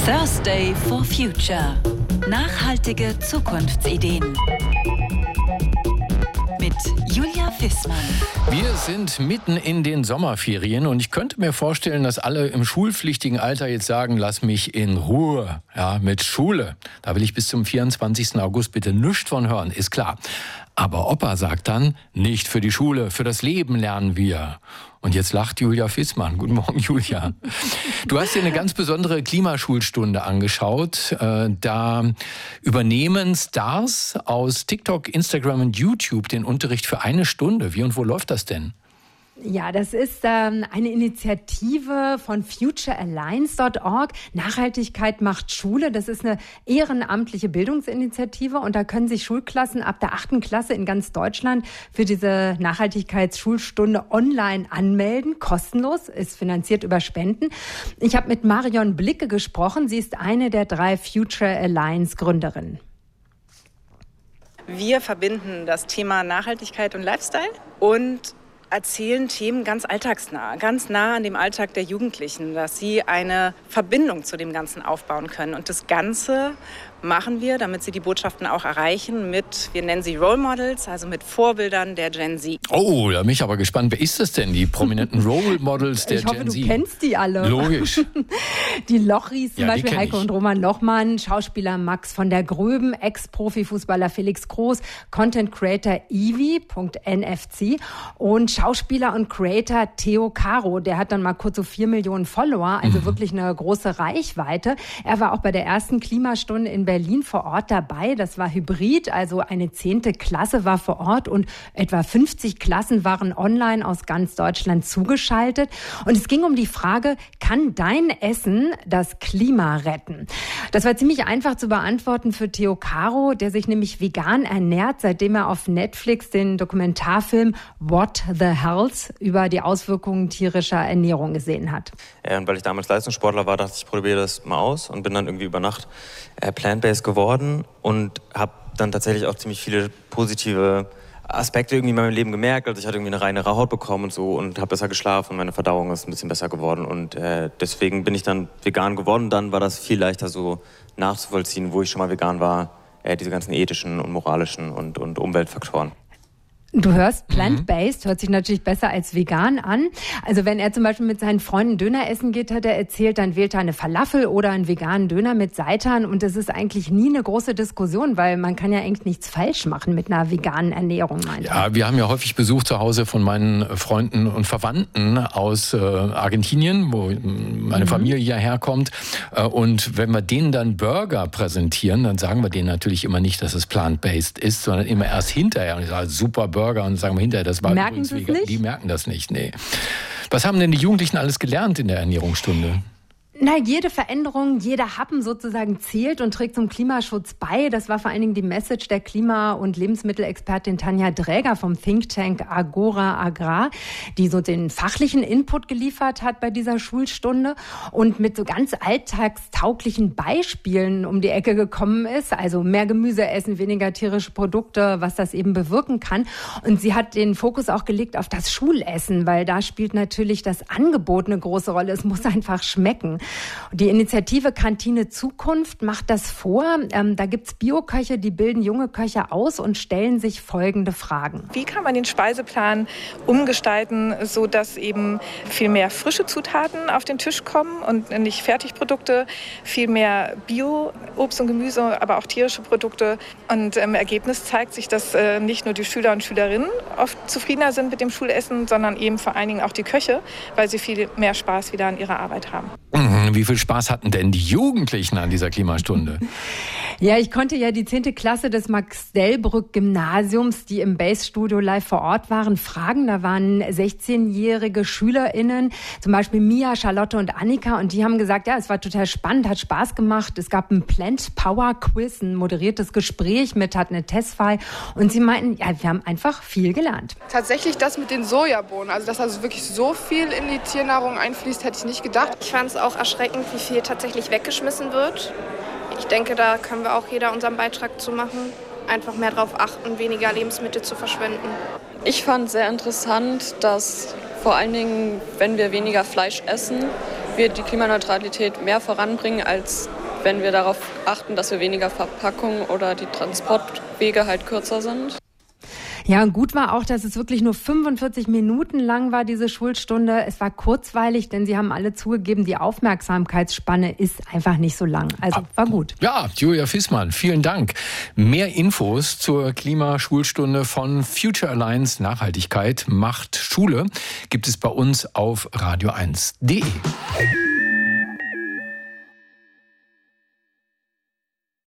Thursday for Future. Nachhaltige Zukunftsideen. Mit Julia Fissmann. Wir sind mitten in den Sommerferien und ich könnte mir vorstellen, dass alle im schulpflichtigen Alter jetzt sagen, lass mich in Ruhe, ja, mit Schule. Da will ich bis zum 24. August bitte nichts von hören, ist klar. Aber Opa sagt dann, nicht für die Schule, für das Leben lernen wir. Und jetzt lacht Julia Fissmann. Guten Morgen, Julia. Du hast dir eine ganz besondere Klimaschulstunde angeschaut. Da übernehmen Stars aus TikTok, Instagram und YouTube den Unterricht für eine Stunde. Wie und wo läuft das denn? Ja, das ist eine Initiative von futurealliance.org. Nachhaltigkeit macht Schule. Das ist eine ehrenamtliche Bildungsinitiative und da können sich Schulklassen ab der 8. Klasse in ganz Deutschland für diese Nachhaltigkeitsschulstunde online anmelden. Kostenlos, ist finanziert über Spenden. Ich habe mit Marion Blicke gesprochen. Sie ist eine der 3 Future Alliance Gründerinnen. Wir verbinden das Thema Nachhaltigkeit und Lifestyle und erzählen Themen ganz alltagsnah, ganz nah an dem Alltag der Jugendlichen, dass sie eine Verbindung zu dem Ganzen aufbauen können. Und das Ganze machen wir, damit sie die Botschaften auch erreichen, wir nennen sie Role Models, also mit Vorbildern der Gen Z. Oh, da bin ich aber gespannt. Wer ist das denn, die prominenten Role Models der Gen Z? Ich hoffe, du kennst die alle. Logisch. Die Lochris zum Beispiel, Heiko ich. und Roman Lochmann, Schauspieler Max von der Gröben, Ex-Profifußballer Felix Groß, Content Creator Ivi.nfc und Schauspieler und Creator Theo Caro. Der hat dann mal kurz so 4 Millionen Follower, also wirklich eine große Reichweite. Er war auch bei der ersten Klimastunde in Berlin vor Ort dabei. Das war hybrid, also eine 10. Klasse war vor Ort und etwa 50 Klassen waren online aus ganz Deutschland zugeschaltet. Und es ging um die Frage, kann dein Essen das Klima retten? Das war ziemlich einfach zu beantworten für Theo Caro, der sich nämlich vegan ernährt, seitdem er auf Netflix den Dokumentarfilm What the Health über die Auswirkungen tierischer Ernährung gesehen hat. Und weil ich damals Leistungssportler war, dachte ich, probiere das mal aus und bin dann irgendwie über Nacht plant-based geworden und habe dann tatsächlich auch ziemlich viele positive Aspekte irgendwie in meinem Leben gemerkt. Also ich hatte irgendwie eine reinere Haut bekommen und so und habe besser geschlafen und meine Verdauung ist ein bisschen besser geworden und deswegen bin ich dann vegan geworden. Dann war das viel leichter so nachzuvollziehen, wo ich schon mal vegan war, diese ganzen ethischen und moralischen und Umweltfaktoren. Du hörst, plant-based hört sich natürlich besser als vegan an. Also wenn er zum Beispiel mit seinen Freunden Döner essen geht, hat er erzählt, dann wählt er eine Falafel oder einen veganen Döner mit Seitan. Und das ist eigentlich nie eine große Diskussion, weil man kann ja eigentlich nichts falsch machen mit einer veganen Ernährung. Ja, wir haben ja häufig Besuch zu Hause von meinen Freunden und Verwandten aus Argentinien, wo meine Familie hierher kommt. Und wenn wir denen dann Burger präsentieren, dann sagen wir denen natürlich immer nicht, dass es plant-based ist, sondern immer erst hinterher. Und ich sage, super Burger. Und sagen wir hinterher, das war merken übrigens vegan. Nicht? Die merken das nicht, nee. Was haben denn die Jugendlichen alles gelernt in der Ernährungsstunde? Na, jede Veränderung, jeder Happen sozusagen zählt und trägt zum Klimaschutz bei. Das war vor allen Dingen die Message der Klima- und Lebensmittelexpertin Tanja Dräger vom Think Tank Agora Agrar, die so den fachlichen Input geliefert hat bei dieser Schulstunde und mit so ganz alltagstauglichen Beispielen um die Ecke gekommen ist. Also mehr Gemüse essen, weniger tierische Produkte, was das eben bewirken kann. Und sie hat den Fokus auch gelegt auf das Schulessen, weil da spielt natürlich das Angebot eine große Rolle. Es muss einfach schmecken. Die Initiative Kantine Zukunft macht das vor. Da gibt's Bioköche, die bilden junge Köche aus und stellen sich folgende Fragen. Wie kann man den Speiseplan umgestalten, so dass eben viel mehr frische Zutaten auf den Tisch kommen und nicht Fertigprodukte, viel mehr Bio-Obst und Gemüse, aber auch tierische Produkte. Und im Ergebnis zeigt sich, dass nicht nur die Schüler und Schülerinnen oft zufriedener sind mit dem Schulessen, sondern eben vor allen Dingen auch die Köche, weil sie viel mehr Spaß wieder an ihrer Arbeit haben. Wie viel Spaß hatten denn die Jugendlichen an dieser Klimastunde? Ja, ich konnte ja die 10. Klasse des Max-Delbrück-Gymnasiums, die im Base-Studio live vor Ort waren, fragen. Da waren 16-jährige SchülerInnen, zum Beispiel Mia, Charlotte und Annika. Und die haben gesagt, ja, es war total spannend, hat Spaß gemacht. Es gab ein Plant-Power-Quiz, ein moderiertes Gespräch mit eine Testfile. Und sie meinten, ja, wir haben einfach viel gelernt. Tatsächlich das mit den Sojabohnen, also dass also wirklich so viel in die Tiernahrung einfließt, hätte ich nicht gedacht. Ich fand es auch erschreckend, wie viel tatsächlich weggeschmissen wird. Ich denke, da können wir auch jeder unseren Beitrag zu machen. Einfach mehr darauf achten, weniger Lebensmittel zu verschwenden. Ich fand sehr interessant, dass vor allen Dingen, wenn wir weniger Fleisch essen, wir die Klimaneutralität mehr voranbringen, als wenn wir darauf achten, dass wir weniger Verpackung oder die Transportwege halt kürzer sind. Ja, und gut war auch, dass es wirklich nur 45 Minuten lang war, diese Schulstunde. Es war kurzweilig, denn sie haben alle zugegeben, die Aufmerksamkeitsspanne ist einfach nicht so lang. Also war gut. Ja, Julia Fissmann, vielen Dank. Mehr Infos zur Klimaschulstunde von Future Alliance Nachhaltigkeit macht Schule gibt es bei uns auf radio1.de.